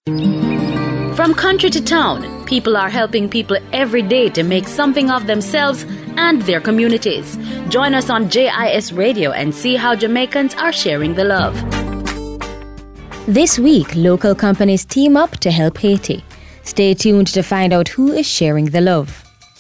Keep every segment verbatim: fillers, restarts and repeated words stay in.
From country to town, people are helping people every day to make something of themselves and their communities. Join us on J I S Radio and see how Jamaicans are sharing the love. This week, local companies team up to help Haiti. Stay tuned to find out who is sharing the love.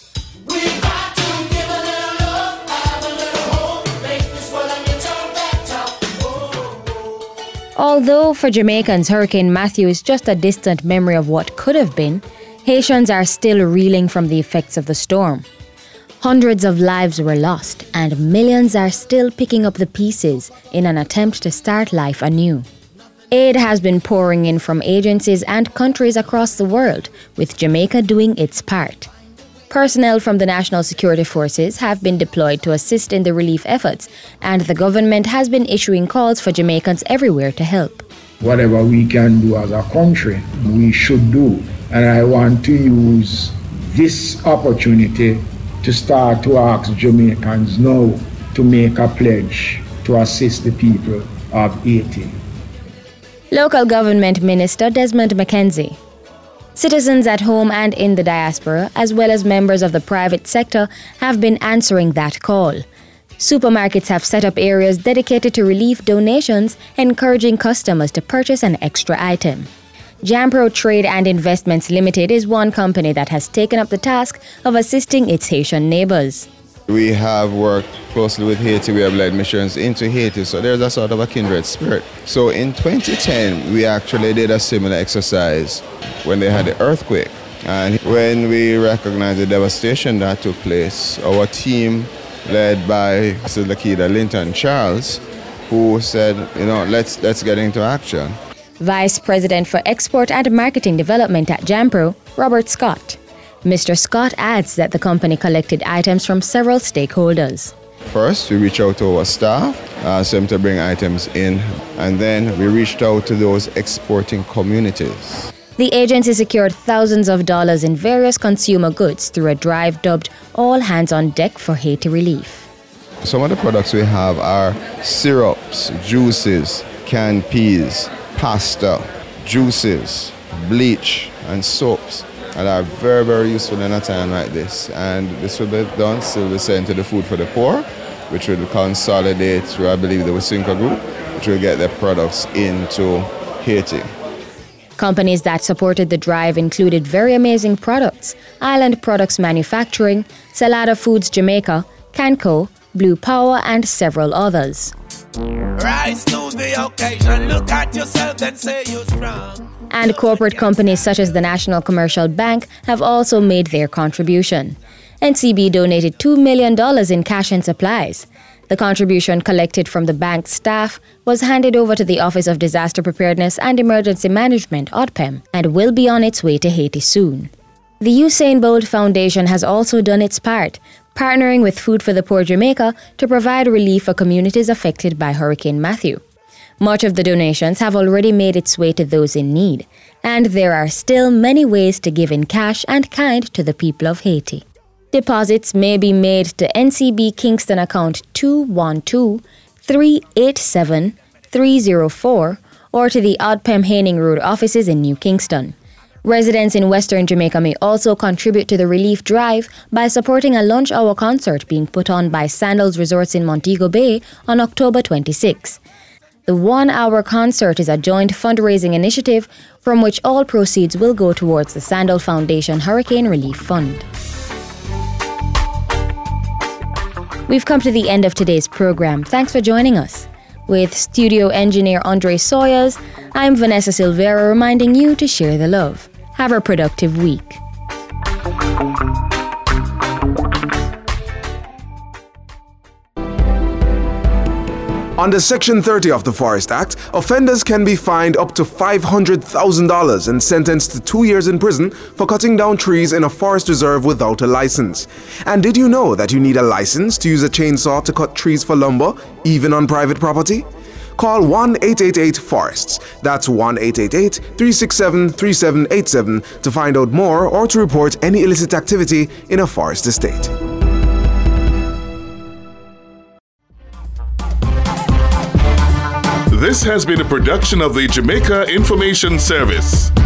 Although for Jamaicans, Hurricane Matthew is just a distant memory of what could have been, Haitians are still reeling from the effects of the storm. Hundreds of lives were lost, and millions are still picking up the pieces in an attempt to start life anew. Aid has been pouring in from agencies and countries across the world, with Jamaica doing its part. Personnel from the National Security Forces have been deployed to assist in the relief efforts, and the government has been issuing calls for Jamaicans everywhere to help. Whatever we can do as a country, we should do. And I want to use this opportunity to start to ask Jamaicans now to make a pledge to assist the people of Haiti. Local Government Minister Desmond McKenzie. Citizens at home and in the diaspora, as well as members of the private sector, have been answering that call. Supermarkets have set up areas dedicated to relief donations, encouraging customers to purchase an extra item. Jampro Trade and Investments Limited is one company that has taken up the task of assisting its Haitian neighbors. We have worked closely with Haiti. We have led missions into Haiti, so there's a sort of a kindred spirit. So in twenty ten, we actually did a similar exercise when they had the earthquake. And when we recognized the devastation that took place, our team, led by Mister Lakida Linton Charles, who said, you know, let's let's get into action. Vice President for Export and Marketing Development at Jampro, Robert Scott. Mister Scott adds that the company collected items from several stakeholders. First, we reached out to our staff, asked them to bring items in, and then we reached out to those exporting communities. The agency secured thousands of dollars in various consumer goods through a drive dubbed All Hands on Deck for Haiti Relief. Some of the products we have are syrups, juices, canned peas, pasta, juices, bleach, and soaps. And are very, very useful in a time like this. And this will be done, still be sent to the Food for the Poor, which will consolidate through, I believe, the Wasinka Group, which will get their products into Haiti. Companies that supported the drive included Very Amazing Products, Island Products Manufacturing, Salada Foods Jamaica, Canco, Blue Power, and several others. Rise to the occasion, look at yourself and say you're strong. And corporate companies such as the National Commercial Bank have also made their contribution. N C B donated two million dollars in cash and supplies. The contribution collected from the bank's staff was handed over to the Office of Disaster Preparedness and Emergency Management, O D P E M, and will be on its way to Haiti soon. The Usain Bolt Foundation has also done its part, partnering with Food for the Poor Jamaica to provide relief for communities affected by Hurricane Matthew. Much of the donations have already made its way to those in need, and there are still many ways to give in cash and kind to the people of Haiti. Deposits may be made to N C B Kingston account two one two, three eight seven, three zero four or to the O D P E M Haining Road offices in New Kingston. Residents in Western Jamaica may also contribute to the relief drive by supporting a lunch hour concert being put on by Sandals Resorts in Montego Bay on October twenty-sixth. The one-hour concert is a joint fundraising initiative from which all proceeds will go towards the Sandal Foundation Hurricane Relief Fund. We've come to the end of today's program. Thanks for joining us. With studio engineer Andre Sawyers, I'm Vanessa Silvera reminding you to share the love. Have a productive week. Under Section thirty of the Forest Act, offenders can be fined up to five hundred thousand dollars and sentenced to two years in prison for cutting down trees in a forest reserve without a license. And did you know that you need a license to use a chainsaw to cut trees for lumber, even on private property? Call one eight eight eight forests. That's one eight eight eight, three six seven, three seven eight seven to find out more or to report any illicit activity in a forest estate. This has been a production of the Jamaica Information Service.